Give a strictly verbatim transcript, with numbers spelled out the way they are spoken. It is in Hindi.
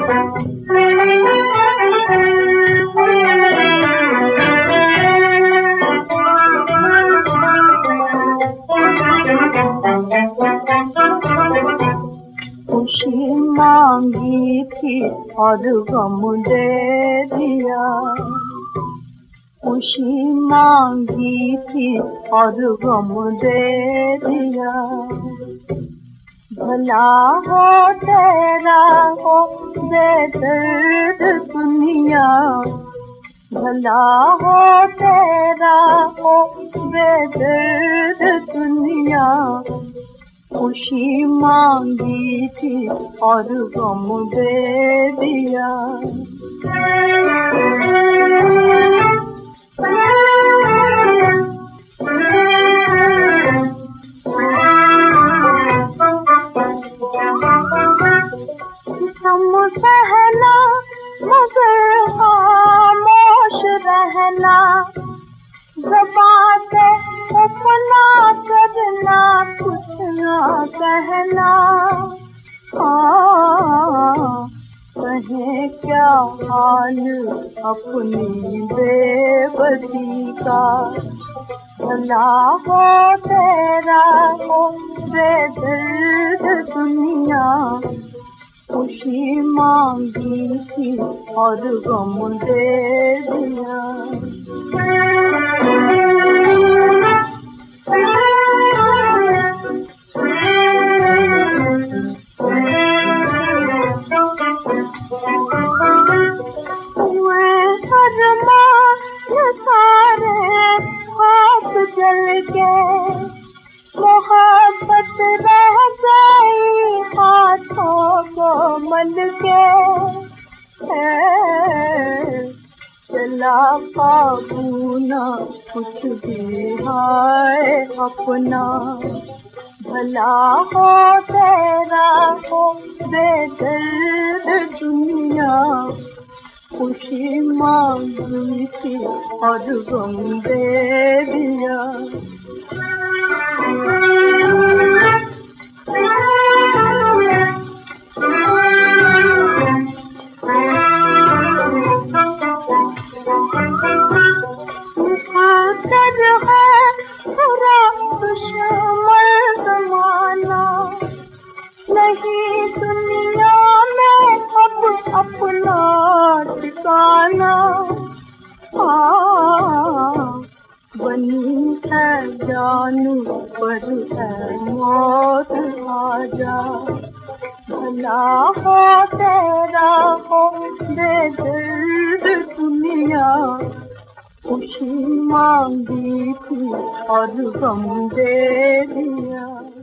खुशी मांगी थी और गम दे दिया, खुशी मांगी थी और गम दे दिया। भला हो तेरा हो बेदर्द दुनिया, भला हो तेरा हो बेदर्द दुनिया। खुशी मांगी थी और गम दे दिया। तुम कहना मगर खामोश रहना, ज़बां से अपना करना कुछ ना कहना। हाँ कहें क्या हाल अपनी बेबसी का, भला हो तेरा हो बेदर्द दुनिया। खुशी मांगी थी और गम दे दिया। सारे हाथ जल के मोहब्बत रह गई हाथों को मल के। चला काबू ना कुछ भी है अपना, भला हो तेरा हो बेदर्द दुनिया। खुशी मांगी थी और गम दे दिया। मुक़द्दर है बुरा दुश्मन ज़माना, नहीं दुनिया में अब अपना ठिकाना। हाँ बनी है जानू पर है मौत आजा, भला हो तेरा हो बेदर्द दुनिया। खुशी मांगी थी और गम दे दिया।